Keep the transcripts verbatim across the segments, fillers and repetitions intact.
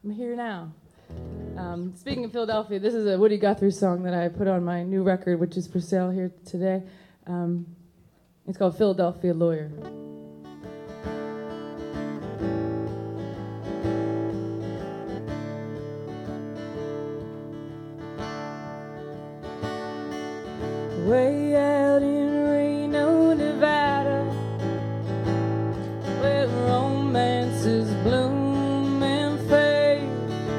I'm here now. Um, speaking of Philadelphia, this is a Woody Guthrie song that I put on my new record, which is for sale here today. Um, it's called Philadelphia Lawyer. Way out in Reno, Nevada, where romances bloom and fade,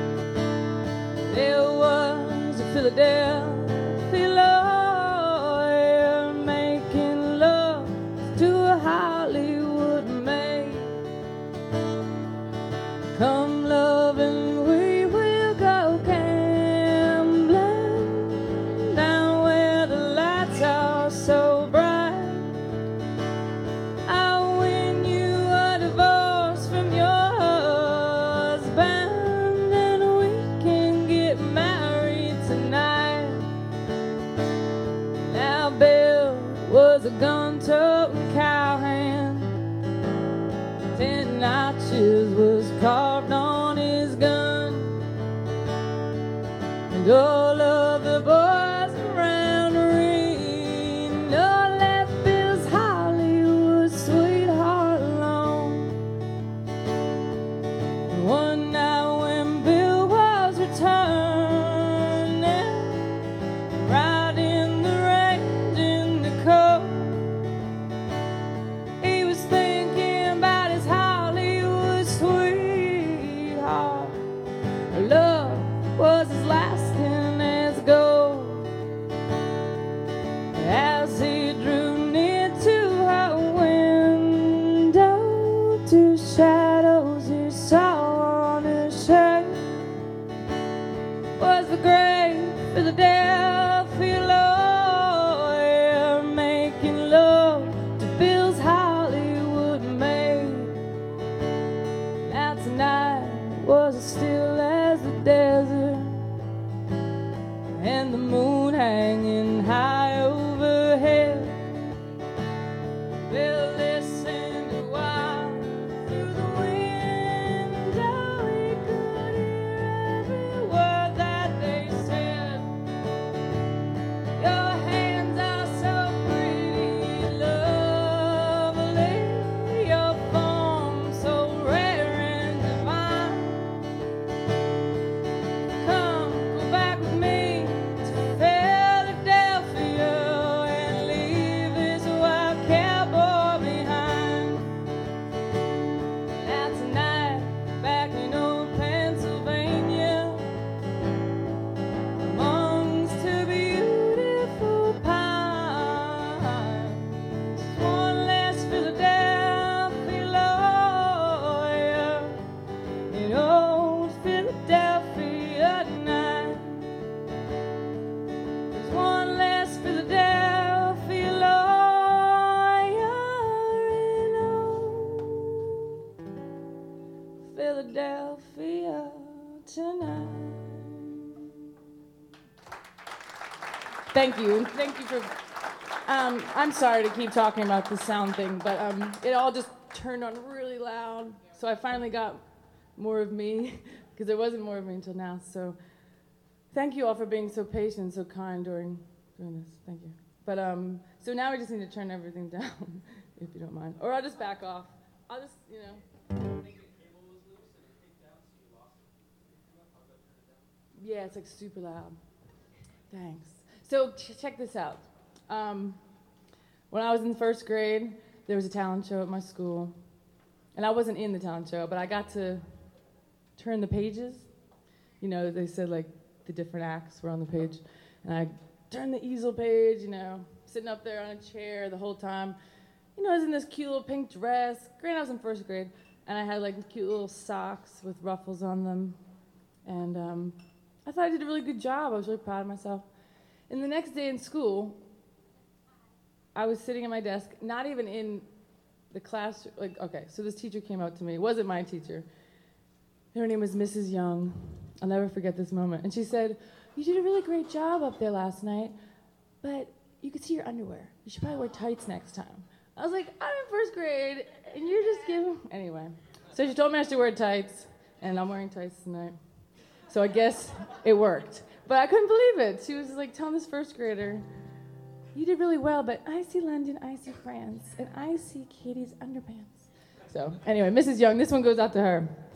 there was a Philadelphia lawyer making love to a Hollywood maid. Come love and we will go gambling down where the lights are so bright. I'll win you a divorce from your husband and we can get married tonight. Now Bill was a gun-toting cowhand. Ten notches was carved on his gun. And all of the boys around Reno left Bill's Hollywood sweetheart alone. And one night when Bill was returning, right in the range in the cold, he was thinking about his Hollywood sweetheart. Love was as lasting as gold. As he drew near to her window, two shadows he saw on her shirt was the great Philadelphia lawyer making love to Bill's Hollywood maid. Now tonight was as still as the desert, and the moon hanging high overhead. Bill listened a while through the window. He could hear every word that they said. Your hands are so pretty, lovely, your form so rare and divine. Come, go back with me to Philadelphia and leave this wild cowboy behind. Now tonight, back in old Pennsylvania, amongst two beautiful pines, one less Philadelphia lawyer in old Philadelphia tonight. There's one less Philadelphia lawyer in old Philadelphia tonight. Thank you. Thank you for. Um, I'm sorry to keep talking about the sound thing, but um, it all just turned on really loud. So I finally got more of me, because there wasn't more of me until now. So thank you all for being so patient and so kind during doing this. Thank you. But um, so now we just need to turn everything down, if you don't mind, or I'll just back off. I'll just, you know. Yeah, it's like super loud. Thanks. So ch- check this out. Um, when I was in first grade, there was a talent show at my school. And I wasn't in the talent show, but I got to turn the pages. You know, they said like the different acts were on the page. And I turned the easel page, you know, sitting up there on a chair the whole time. You know, I was in this cute little pink dress. Granted, I was in first grade. And I had like cute little socks with ruffles on them. And um, I thought I did a really good job. I was really proud of myself. And the next day in school, I was sitting at my desk, not even in the class. Like, okay, so this teacher came out to me. It wasn't my teacher. Her name was Missus Young. I'll never forget this moment. And she said, "You did a really great job up there last night, but you could see your underwear. You should probably wear tights next time." I was like, I'm in first grade, and you're just giving... Anyway, so she told me I should wear tights. and I'm wearing tights tonight. So I guess it worked. But I couldn't believe it. She was like telling this first grader, you did really well, but I see London, I see France, and I see Katie's underpants. So anyway, Missus Young, this one goes out to her.